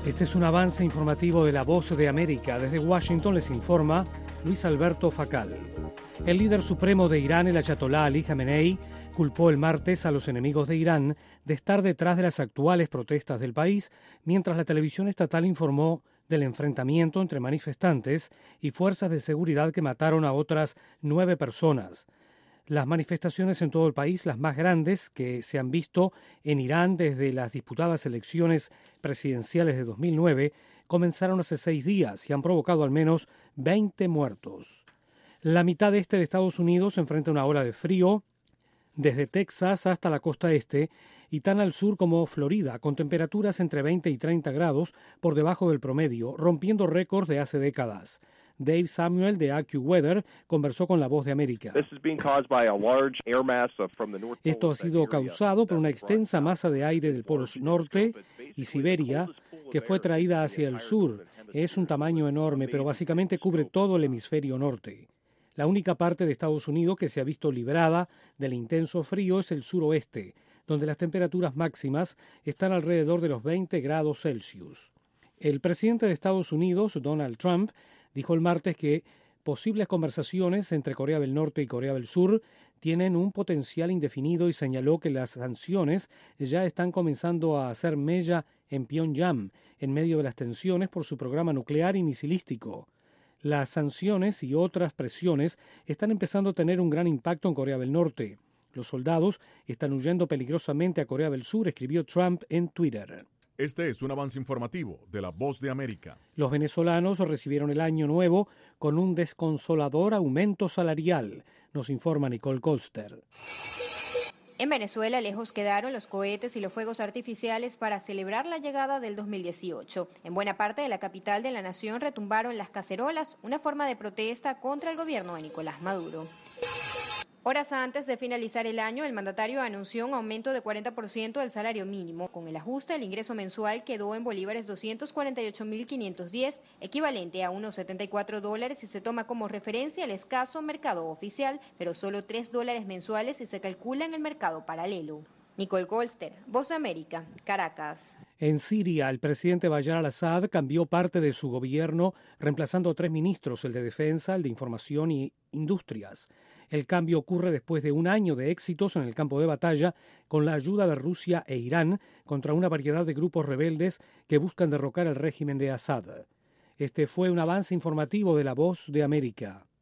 Este es un avance informativo de La Voz de América. Desde Washington les informa Luis Alberto Facal. El líder supremo de Irán, el ayatolá Ali Jamenei, culpó el martes a los enemigos de Irán de estar detrás de las actuales protestas del país, mientras la televisión estatal informó del enfrentamiento entre manifestantes y fuerzas de seguridad que mataron a otras 9 personas. Las manifestaciones en todo el país, las más grandes que se han visto en Irán desde las disputadas elecciones presidenciales de 2009, comenzaron hace 6 días y han provocado al menos 20 muertos. La mitad este de Estados Unidos enfrenta una ola de frío, desde Texas hasta la costa este y tan al sur como Florida, con temperaturas entre 20 y 30 grados por debajo del promedio, rompiendo récords de hace décadas. Dave Samuel de AccuWeather conversó con La Voz de América. Esto ha sido causado por una extensa masa de aire del Polo Norte y Siberia que fue traída hacia el sur. Es un tamaño enorme, pero básicamente cubre todo el hemisferio norte. La única parte de Estados Unidos que se ha visto librada del intenso frío es el suroeste, donde las temperaturas máximas están alrededor de los 20 grados Celsius. El presidente de Estados Unidos, Donald Trump, dijo el martes que posibles conversaciones entre Corea del Norte y Corea del Sur tienen un potencial indefinido y señaló que las sanciones ya están comenzando a hacer mella en Pyongyang en medio de las tensiones por su programa nuclear y misilístico. Las sanciones y otras presiones están empezando a tener un gran impacto en Corea del Norte. Los soldados están huyendo peligrosamente a Corea del Sur, escribió Trump en Twitter. Este es un avance informativo de La Voz de América. Los venezolanos recibieron el año nuevo con un desconsolador aumento salarial, nos informa Nicole Colster. En Venezuela lejos quedaron los cohetes y los fuegos artificiales para celebrar la llegada del 2018. En buena parte de la capital de la nación retumbaron las cacerolas, una forma de protesta contra el gobierno de Nicolás Maduro. Horas antes de finalizar el año, el mandatario anunció un aumento de 40% del salario mínimo. Con el ajuste, el ingreso mensual quedó en bolívares 248.510, equivalente a unos $74 si se toma como referencia el escaso mercado oficial, pero solo $3 mensuales si se calcula en el mercado paralelo. Nicole Colster, Voz de América, Caracas. En Siria, el presidente Bashar al-Assad cambió parte de su gobierno, reemplazando a 3 ministros, el de Defensa, el de Información y Industrias. El cambio ocurre después de un año de éxitos en el campo de batalla con la ayuda de Rusia e Irán contra una variedad de grupos rebeldes que buscan derrocar el régimen de Assad. Este fue un avance informativo de La Voz de América.